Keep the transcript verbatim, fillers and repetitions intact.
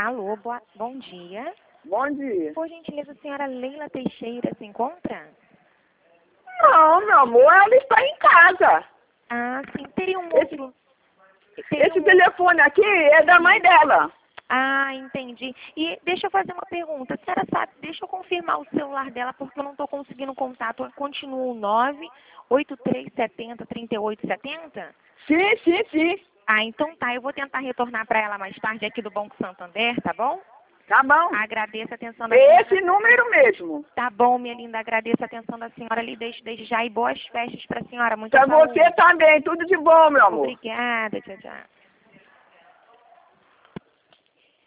Alô, boa, bom dia. Bom dia. Por gentileza, a senhora Leila Teixeira se encontra? Não, meu amor, ela está em casa. Ah, sim. Teria um Esse, outro... teria esse um... telefone aqui é da mãe dela. Ah, entendi. E deixa eu fazer uma pergunta. A senhora sabe, deixa eu confirmar o celular dela, porque eu não estou conseguindo contato. Continua o nove oito três sete zero, três oito sete zero? Sim, sim, sim. Ah, então tá. Eu vou tentar retornar para ela mais tarde aqui do Banco Santander, tá bom? Tá bom. Agradeço a atenção da É senhora. esse número mesmo. Tá bom, minha linda. Agradeço a atenção da senhora ali desde, desde já. E boas festas para a senhora. Muita Pra saúde. você também. Tudo de bom, meu amor. Obrigada. Tchau, tchau.